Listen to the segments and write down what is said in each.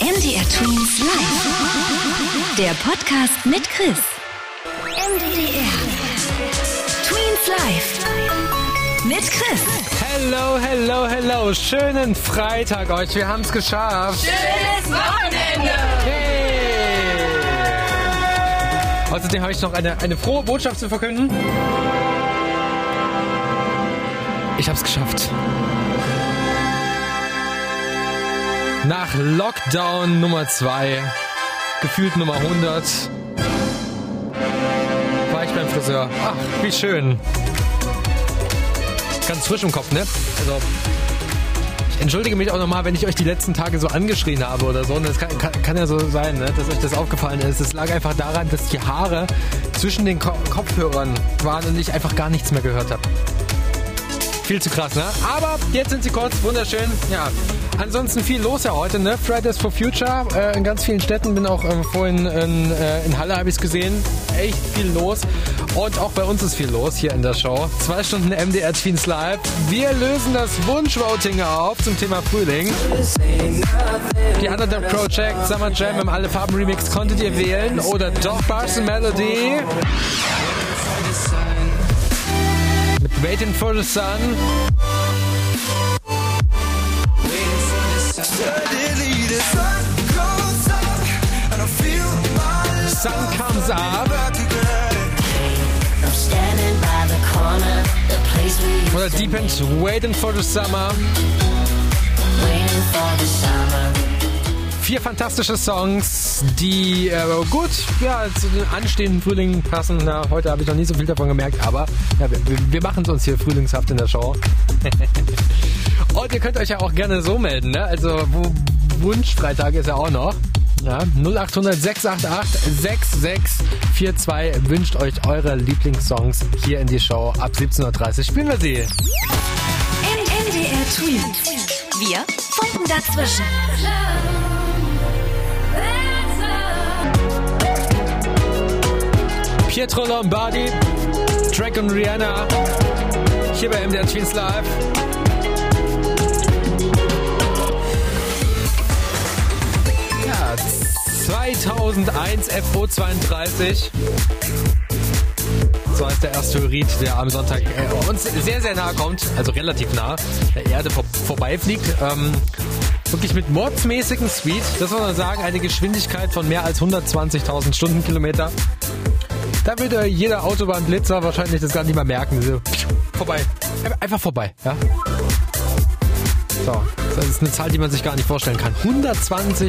MDR Twins Live. Der Podcast mit Chris. MDR Twins Live. Mit Chris. Hello, hello, hello. Schönen Freitag euch. Wir haben es geschafft. Schönes Wochenende. Hey. Außerdem habe ich noch eine frohe Botschaft zu verkünden. Ich habe es geschafft. Nach Lockdown Nummer 2, gefühlt Nummer 100, war ich beim Friseur. Ach, wie schön. Ganz frisch im Kopf, ne? Also, ich entschuldige mich auch nochmal, wenn ich euch die letzten Tage so angeschrien habe oder so. Und das kann ja so sein, ne? Dass euch das aufgefallen ist. Es lag einfach daran, dass die Haare zwischen den Kopfhörern waren und ich einfach gar nichts mehr gehört habe. Viel zu krass, ne? Aber jetzt sind sie kurz, wunderschön. Ja, ansonsten viel los ja heute, ne? Fridays for Future in ganz vielen Städten. Bin auch vorhin in Halle, habe ich es gesehen. Echt viel los. Und auch bei uns ist viel los hier in der Show. 2 Stunden MDR Twins Live. Wir lösen das Wunschvoting auf zum Thema Frühling. Die Underdog Project, Summer Jam im Alle Farben Remix konntet ihr wählen. Oder Doc Parson Melody. Mit Waiting for the Sun. Sun Comes Up. Oder Deep End, Waiting for the Summer. 4 fantastische Songs, die gut zu den anstehenden Frühling passen. Na, heute habe ich noch nie so viel davon gemerkt, aber ja, wir machen es uns hier frühlingshaft in der Show. Und ihr könnt euch ja auch gerne so melden, ne? Also Wunschfreitag ist ja auch noch. Ja, 0800 688 6642 wünscht euch eure Lieblingssongs hier in die Show. Ab 17.30 Uhr spielen wir sie. MDR Twins. Wir funken dazwischen. Pietro Lombardi, Drake und Rihanna, hier bei MDR Twins Live. Ja, 2001 FO32. So heißt der Asteroid, der am Sonntag uns sehr, sehr nahe kommt, also relativ nah, der Erde vorbeifliegt. Wirklich mit mordsmäßigem Speed, das muss man sagen, eine Geschwindigkeit von mehr als 120.000 Stundenkilometer. Da würde jeder Autobahnblitzer wahrscheinlich das gar nicht mehr merken. So, vorbei. Einfach vorbei, ja. So, das ist eine Zahl, die man sich gar nicht vorstellen kann. 120.000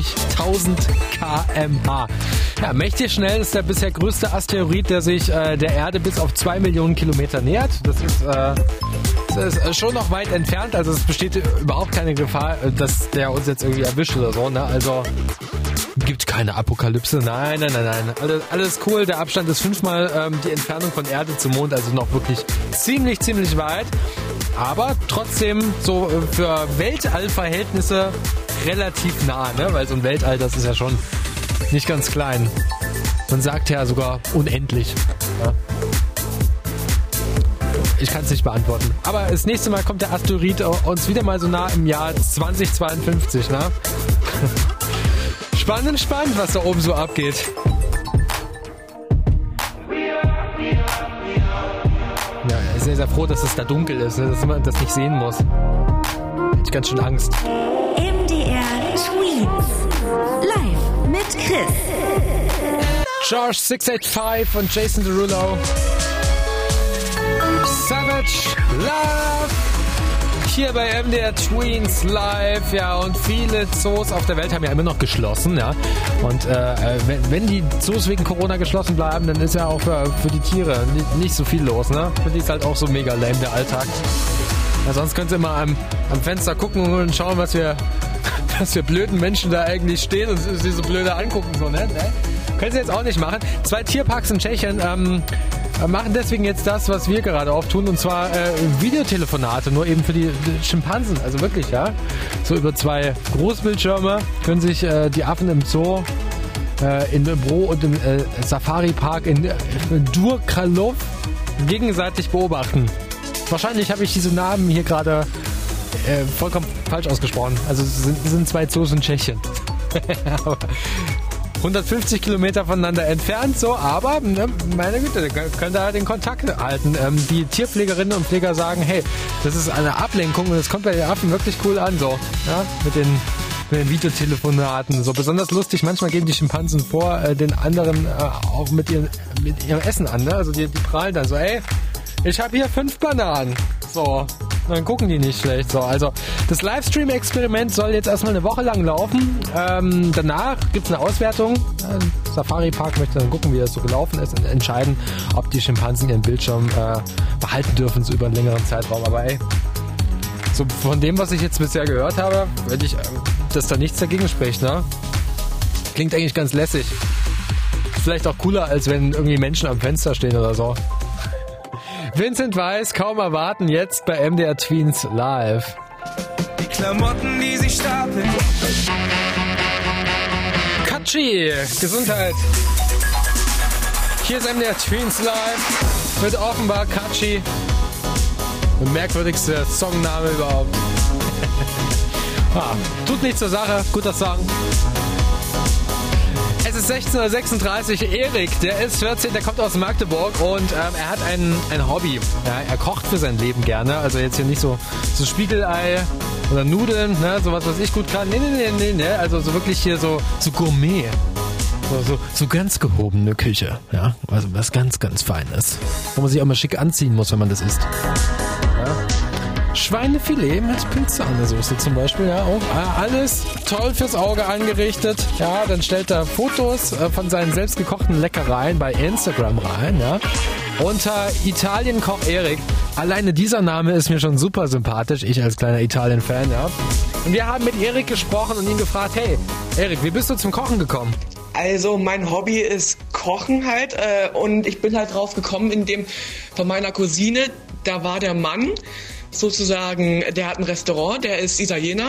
km/h. Ja, mächtig schnell ist der bisher größte Asteroid, der sich der Erde bis auf 2 Millionen Kilometer nähert. Das ist schon noch weit entfernt, also es besteht überhaupt keine Gefahr, dass der uns jetzt irgendwie erwischt oder so, ne? Also gibt keine Apokalypse, nein. Alles cool, der Abstand ist 5-mal die Entfernung von Erde zum Mond, also noch wirklich ziemlich weit. Aber trotzdem so für Weltallverhältnisse relativ nah, ne? Weil so ein Weltall, das ist ja schon nicht ganz klein. Man sagt ja sogar unendlich. Ja. Ich kann es nicht beantworten. Aber das nächste Mal kommt der Asteroid uns wieder mal so nah im Jahr 2052, ne? Spannend, was da oben so abgeht. Ja, ich bin sehr, sehr froh, dass es da dunkel ist, ne? Dass man das nicht sehen muss. Hätte ich ganz schön Angst. MDR Twins. Live mit Chris. George 685 und Jason Derulo. Savage Love. Hier bei MDR Twins Live, ja, und viele Zoos auf der Welt haben ja immer noch geschlossen, ja. Und wenn die Zoos wegen Corona geschlossen bleiben, dann ist ja auch für die Tiere nicht so viel los, ne? Für die ist halt auch so mega lame der Alltag. Ja, sonst könnt ihr immer am Fenster gucken und schauen, was wir blöden Menschen da eigentlich stehen und sie so blöde angucken, so, ne? Können sie jetzt auch nicht machen. 2 Tierparks in Tschechien machen deswegen jetzt das, was wir gerade oft tun, und zwar Videotelefonate, nur eben für die Schimpansen, also wirklich, ja. So über 2 Großbildschirme können sich die Affen im Zoo, in Bro und im Safari-Park in Durkalov gegenseitig beobachten. Wahrscheinlich habe ich diese Namen hier gerade vollkommen falsch ausgesprochen. Also es sind 2 Zoos in Tschechien. 150 Kilometer voneinander entfernt, so, aber, ne, meine Güte, könnt ihr den Kontakt halten. Die Tierpflegerinnen und Pfleger sagen, hey, das ist eine Ablenkung und es kommt bei den Affen wirklich cool an, so, ja, mit den Videotelefonaten. So besonders lustig, manchmal geben die Schimpansen vor, den anderen auch mit ihrem Essen an, ne? Also die prahlen dann so, ey, ich habe hier 5 Bananen. So, dann gucken die nicht schlecht. So, also das Livestream-Experiment soll jetzt erstmal eine Woche lang laufen. Danach gibt es eine Auswertung. Safari Park möchte dann gucken, wie das so gelaufen ist und entscheiden, ob die Schimpansen ihren Bildschirm behalten dürfen, so über einen längeren Zeitraum. Aber ey, so von dem, was ich jetzt bisher gehört habe, würde ich, dass da nichts dagegen spricht, ne? Klingt eigentlich ganz lässig. Vielleicht auch cooler, als wenn irgendwie Menschen am Fenster stehen oder so. Vincent Weiss, kaum erwarten, jetzt bei MDR Tweens live. Die Klamotten, die sich stapeln. Katschi, Gesundheit. Hier ist MDR Tweens live mit Offenbar Katschi. Der merkwürdigste Songname überhaupt. Tut nichts zur Sache, guter Song. Es ist 16:36 Uhr. Erik, der ist 14, der kommt aus Magdeburg und er hat ein Hobby. Ja, er kocht für sein Leben gerne. Also jetzt hier nicht so Spiegelei oder Nudeln, ne, sowas, was ich gut kann. Nee. Also so wirklich hier so Gourmet. So ganz gehobene Küche. Ja, also was ganz, ganz Feines. Wo man sich auch mal schick anziehen muss, wenn man das isst. Ja. Schweinefilet mit Pilzsahnesoße zum Beispiel, ja, auch alles toll fürs Auge angerichtet. Ja, dann stellt er Fotos von seinen selbstgekochten Leckereien bei Instagram rein, ja. Unter Italien-Koch Erik. Alleine dieser Name ist mir schon super sympathisch, ich als kleiner Italien-Fan, ja. Und wir haben mit Erik gesprochen und ihn gefragt, hey, Erik, wie bist du zum Kochen gekommen? Also mein Hobby ist Kochen halt und ich bin halt drauf gekommen, indem von meiner Cousine, da war der Mann, sozusagen, der hat ein Restaurant, der ist Italiener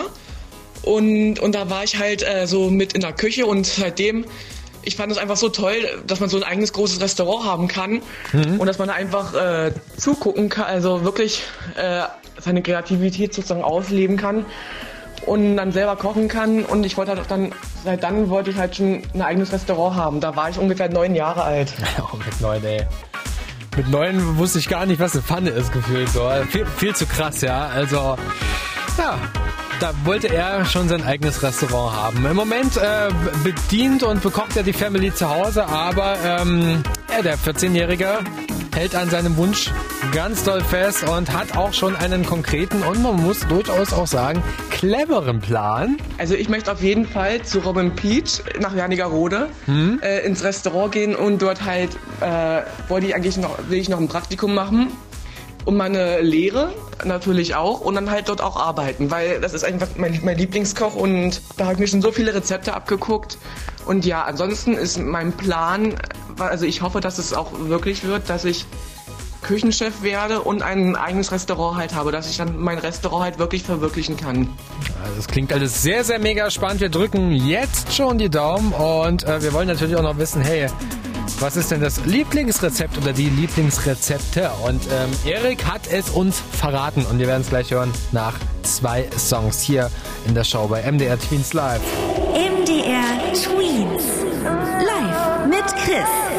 und da war ich halt so mit in der Küche und seitdem, ich fand es einfach so toll, dass man so ein eigenes großes Restaurant haben kann und dass man einfach zugucken kann, also wirklich seine Kreativität sozusagen ausleben kann und dann selber kochen kann und ich wollte halt auch seit dann wollte ich halt schon ein eigenes Restaurant haben, da war ich ungefähr 9 Jahre alt. Oh, mit 9, ey. Mit 9 wusste ich gar nicht, was eine Pfanne ist, gefühlt. So. Viel zu krass, ja. Also, ja, da wollte er schon sein eigenes Restaurant haben. Im Moment bedient und bekocht er die Family zu Hause, aber der 14-Jährige hält an seinem Wunsch ganz doll fest und hat auch schon einen konkreten und man muss durchaus auch sagen, cleveren Plan. Also ich möchte auf jeden Fall zu Robin Peach nach Wernigerode ins Restaurant gehen und dort halt will ich noch ein Praktikum machen und meine Lehre natürlich auch und dann halt dort auch arbeiten, weil das ist einfach mein Lieblingskoch und da habe ich mir schon so viele Rezepte abgeguckt und ja, ansonsten ist mein Plan, also ich hoffe, dass es auch wirklich wird, dass ich Küchenchef werde und ein eigenes Restaurant halt habe, dass ich dann mein Restaurant halt wirklich verwirklichen kann. Das klingt alles sehr, sehr mega spannend. Wir drücken jetzt schon die Daumen und wir wollen natürlich auch noch wissen, hey, was ist denn das Lieblingsrezept oder die Lieblingsrezepte? Und Erik hat es uns verraten und wir werden es gleich hören nach 2 Songs hier in der Show bei MDR Tweens Live. MDR Tweens live mit Chris.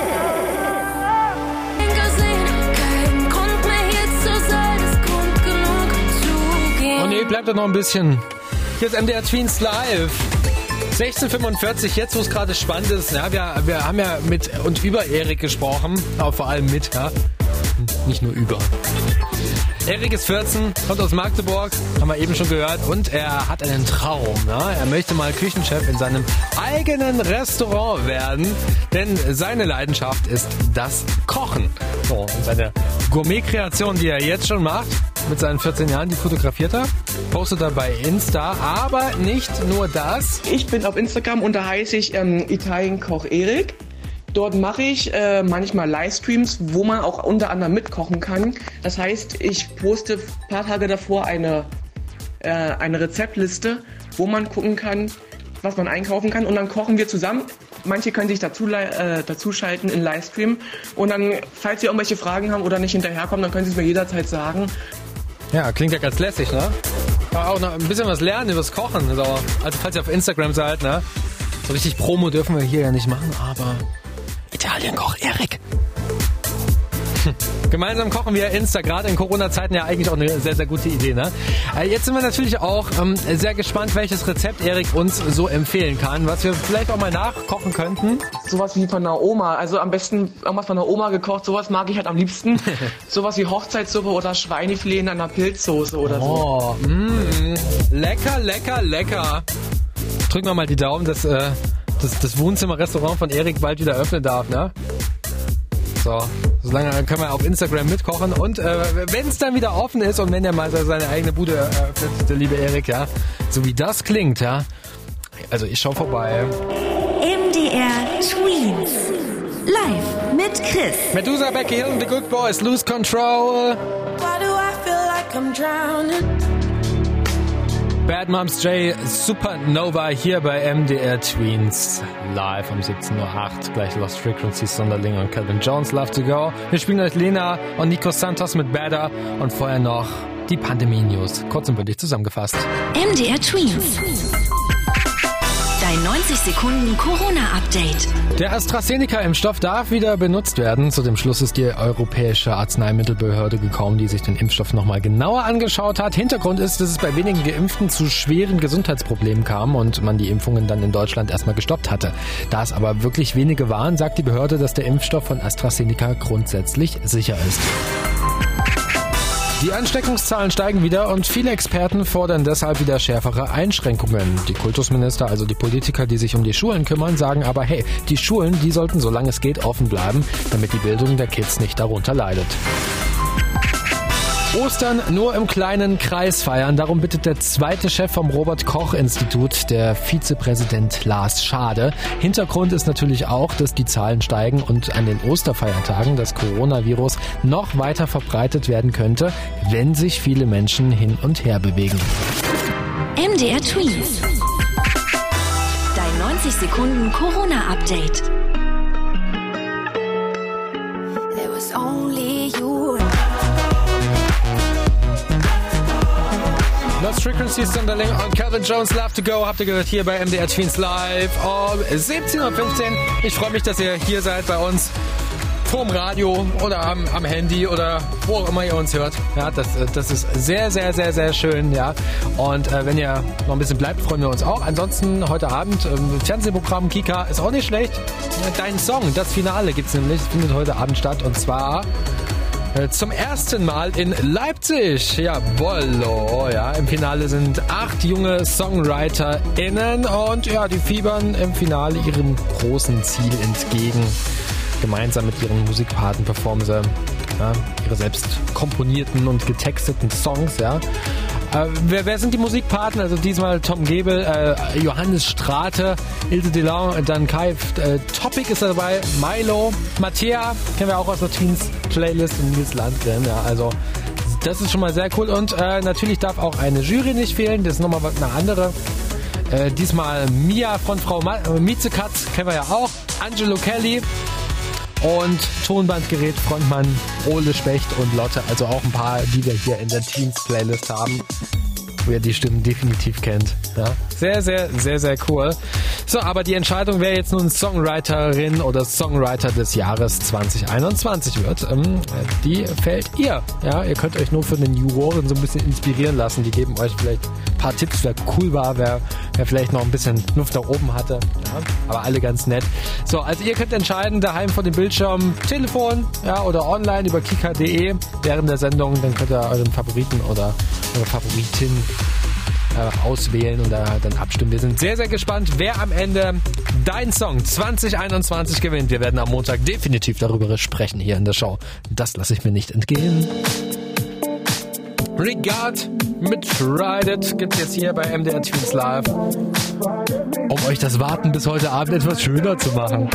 Oh nee, bleibt doch noch ein bisschen. Hier ist MDR Tweens Live. 16:45, jetzt wo es gerade spannend ist. Ja, wir haben ja mit und über Erik gesprochen, aber vor allem mit, ja. Nicht nur über. Erik ist 14, kommt aus Magdeburg, haben wir eben schon gehört, und er hat einen Traum. Ja? Er möchte mal Küchenchef in seinem eigenen Restaurant werden, denn seine Leidenschaft ist das Kochen. So, und seine Gourmet-Kreation, die er jetzt schon macht, mit seinen 14 Jahren, die fotografiert er, postet er bei Insta, aber nicht nur das. Ich bin auf Instagram und da heiße ich Italien-Koch Erik. Dort mache ich manchmal Livestreams, wo man auch unter anderem mitkochen kann. Das heißt, ich poste ein paar Tage davor eine Rezeptliste, wo man gucken kann, was man einkaufen kann. Und dann kochen wir zusammen. Manche können sich dazuschalten in Livestream. Und dann, falls Sie irgendwelche Fragen haben oder nicht hinterherkommen, dann können Sie es mir jederzeit sagen. Ja, klingt ja ganz lässig, ne? Aber auch noch ein bisschen was lernen über das Kochen. Also falls ihr auf Instagram seid, ne? So richtig Promo dürfen wir hier ja nicht machen, aber Italien-Koch Erik. Gemeinsam kochen wir Insta, gerade in Corona-Zeiten ja eigentlich auch eine sehr, sehr gute Idee, ne? Jetzt sind wir natürlich auch sehr gespannt, welches Rezept Erik uns so empfehlen kann, was wir vielleicht auch mal nachkochen könnten. Sowas wie von einer Oma, also am besten irgendwas von einer Oma gekocht, sowas mag ich halt am liebsten. Sowas wie Hochzeitssuppe oder Schweinefilet in einer Pilzsoße oder so. Oh, lecker, lecker, lecker. Drücken wir mal die Daumen, dass das Wohnzimmer-Restaurant von Erik bald wieder öffnen darf, ne? So, solange können wir auf Instagram mitkochen und wenn es dann wieder offen ist und wenn er mal seine eigene Bude eröffnet, der liebe Erik, ja, so wie das klingt, ja, also ich schau vorbei. MDR Tweens. Live mit Chris. Medusa, Becky Hill und The Good Boys, Lose Control. Why do I feel like I'm drowning? Bad Moms J, Supernova hier bei MDR Tweens. Live um 17.08 Uhr. Gleich Lost Frequencies, Sonderling und Calvin Jones, Love to Go. Wir spielen euch Lena und Nico Santos mit Better und vorher noch die Pandemie-News. Kurz und bündig zusammengefasst. MDR Tweens. Dein 90 Sekunden Corona-Update. Der AstraZeneca-Impfstoff darf wieder benutzt werden. Zu dem Schluss ist die Europäische Arzneimittelbehörde gekommen, die sich den Impfstoff nochmal genauer angeschaut hat. Hintergrund ist, dass es bei wenigen Geimpften zu schweren Gesundheitsproblemen kam und man die Impfungen dann in Deutschland erstmal gestoppt hatte. Da es aber wirklich wenige waren, sagt die Behörde, dass der Impfstoff von AstraZeneca grundsätzlich sicher ist. Die Ansteckungszahlen steigen wieder und viele Experten fordern deshalb wieder schärfere Einschränkungen. Die Kultusminister, also die Politiker, die sich um die Schulen kümmern, sagen aber, hey, die Schulen, die sollten solange es geht offen bleiben, damit die Bildung der Kids nicht darunter leidet. Ostern nur im kleinen Kreis feiern. Darum bittet der zweite Chef vom Robert-Koch-Institut, der Vizepräsident Lars Schade. Hintergrund ist natürlich auch, dass die Zahlen steigen und an den Osterfeiertagen das Coronavirus noch weiter verbreitet werden könnte, wenn sich viele Menschen hin und her bewegen. MDR Tweens. Dein 90 Sekunden Corona-Update. It was only you. Lost Frequencies, Sonderling und Calvin Jones, Love to Go, habt ihr gehört hier bei MDR Tweens Live um 17.15 Uhr. Ich freue mich, dass ihr hier seid bei uns vorm Radio oder am Handy oder wo auch immer ihr uns hört. Ja, das ist sehr, sehr, sehr, sehr schön, ja. Und wenn ihr noch ein bisschen bleibt, freuen wir uns auch. Ansonsten heute Abend Fernsehprogramm Kika ist auch nicht schlecht. Dein Song, das Finale gibt's nämlich, findet heute Abend statt und zwar zum ersten Mal in Leipzig. Jawollo. Ja, im Finale sind 8 junge SongwriterInnen und ja, die fiebern im Finale ihrem großen Ziel entgegen. Gemeinsam mit ihren Musikpaten performen sie ihre selbst komponierten und getexteten Songs, ja. Wer sind die Musikpartner? Also diesmal Tom Gebel, Johannes Strate, Ilse Delon, dann Kai, Topic ist dabei, Milo, Mattea, kennen wir auch aus der Tweens Playlist und Nils Landgren, ja, also das ist schon mal sehr cool und natürlich darf auch eine Jury nicht fehlen, das ist nochmal eine andere. Diesmal Mia von Frau Miezekatz, kennen wir ja auch, Angelo Kelly und Tonbandgerät Frontmann Ole Specht und Lotte, also auch ein paar, die wir hier in der Teens-Playlist haben, wo ihr die Stimmen definitiv kennt. Ja? Sehr, sehr, sehr, sehr cool. So, aber die Entscheidung, wer jetzt nun Songwriterin oder Songwriter des Jahres 2021 wird, die fällt ihr. Ja? Ihr könnt euch nur von den Juroren so ein bisschen inspirieren lassen. Die geben euch vielleicht ein paar Tipps, wer cool war, wer vielleicht noch ein bisschen Luft nach oben hatte. Ja? Aber alle ganz nett. So, also ihr könnt entscheiden, daheim vor dem Bildschirm, Telefon, ja, oder online über kika.de während der Sendung. Dann könnt ihr euren Favoriten oder eure Favoritin auswählen und da dann abstimmen. Wir sind sehr, sehr gespannt, wer am Ende dein Song 2021 gewinnt. Wir werden am Montag definitiv darüber sprechen hier in der Show. Das lasse ich mir nicht entgehen. Regard mit Ride It gibt's jetzt hier bei MDR Tweens Live, um euch das Warten bis heute Abend etwas schöner zu machen.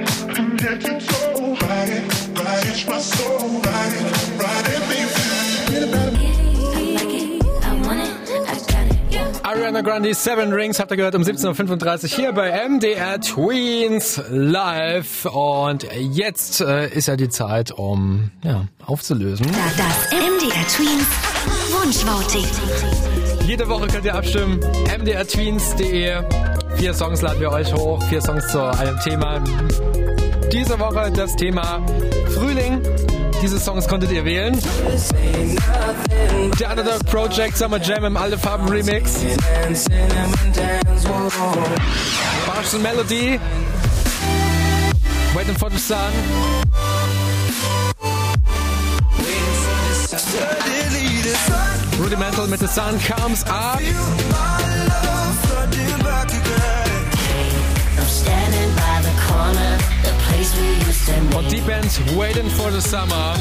Ariana Grande, Seven Rings, habt ihr gehört, um 17.35 Uhr hier bei MDR Tweens Live. Und jetzt ist ja die Zeit, um aufzulösen. Das MDR Tweens Wunschvoting. Jede Woche könnt ihr abstimmen. mdrtweens.de 4 Songs laden wir euch hoch, 4 Songs zu einem Thema. Diese Woche das Thema Frühling. Diese Songs konntet ihr wählen. Der Underdog Project Summer Jam im Alle Farben Remix. Bars and Melody. Waiting for the Sun. Rudimental mit The Sun Comes Up. Und die Band Waiting for the Summer.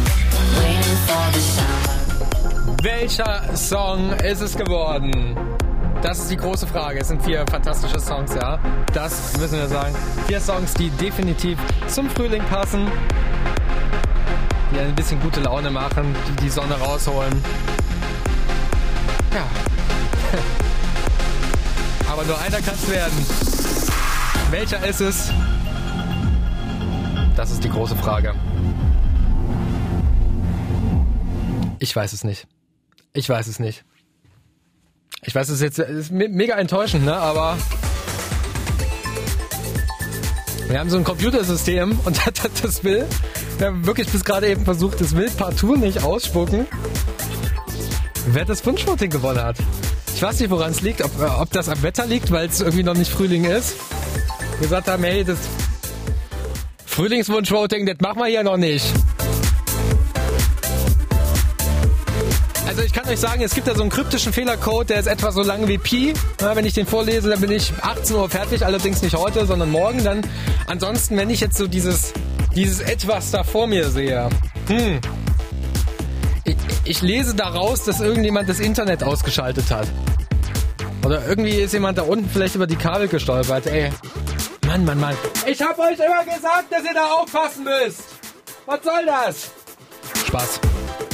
Welcher Song ist es geworden? Das ist die große Frage. Es sind 4 fantastische Songs, ja. Das müssen wir sagen. 4 Songs, die definitiv zum Frühling passen. Die ein bisschen gute Laune machen, die die Sonne rausholen. Ja. Aber nur einer kann es werden. Welcher ist es? Das ist die große Frage. Ich weiß es nicht. Ich weiß, es ist mega enttäuschend, ne? Aber wir haben so ein Computersystem und das will, wir haben wirklich bis gerade eben versucht, das will partout nicht ausspucken, wer das Wunschvoting gewonnen hat. Ich weiß nicht, woran es liegt, ob das am Wetter liegt, weil es irgendwie noch nicht Frühling ist. Wir gesagt haben, hey, das Frühlingswunschvoting, das machen wir hier noch nicht. Also ich kann euch sagen, es gibt da so einen kryptischen Fehlercode, der ist etwa so lang wie Pi. Ja, wenn ich den vorlese, dann bin ich 18 Uhr fertig, allerdings nicht heute, sondern morgen. Dann ansonsten, wenn ich jetzt so dieses Etwas da vor mir sehe, ich lese daraus, dass irgendjemand das Internet ausgeschaltet hat. Oder irgendwie ist jemand da unten vielleicht über die Kabel gestolpert. Ey, Mann. Ich hab euch immer gesagt, dass ihr da aufpassen müsst. Was soll das? Spaß.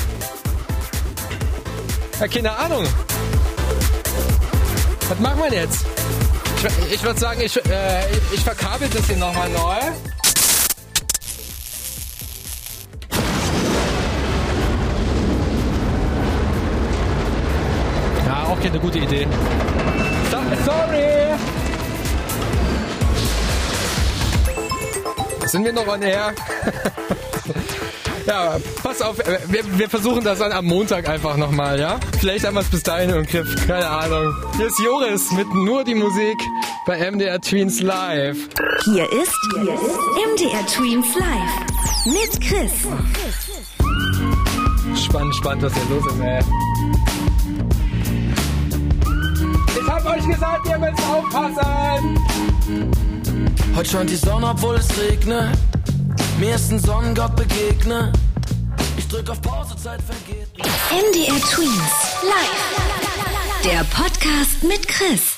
Ja, keine Ahnung. Was machen wir jetzt? Ich würde sagen, ich verkabel das hier nochmal neu. Ja, auch keine gute Idee. Sorry! Sind wir noch on air? Ja, pass auf, wir versuchen das dann am Montag einfach nochmal, ja? Vielleicht haben wir es bis dahin im Griff, keine Ahnung. Hier ist Joris mit Nur die Musik bei MDR Tweens Live. Hier ist MDR Tweens Live mit Chris. Spannend, was hier los ist, ey. Ich hab euch gesagt, ihr müsst aufpassen! Heute scheint die Sonne, obwohl es regnet. Mir ist ein Sonnengott begegnet. Ich drück auf Pause, Zeit vergeht. MDR Tweens Live. Der Podcast mit Chris.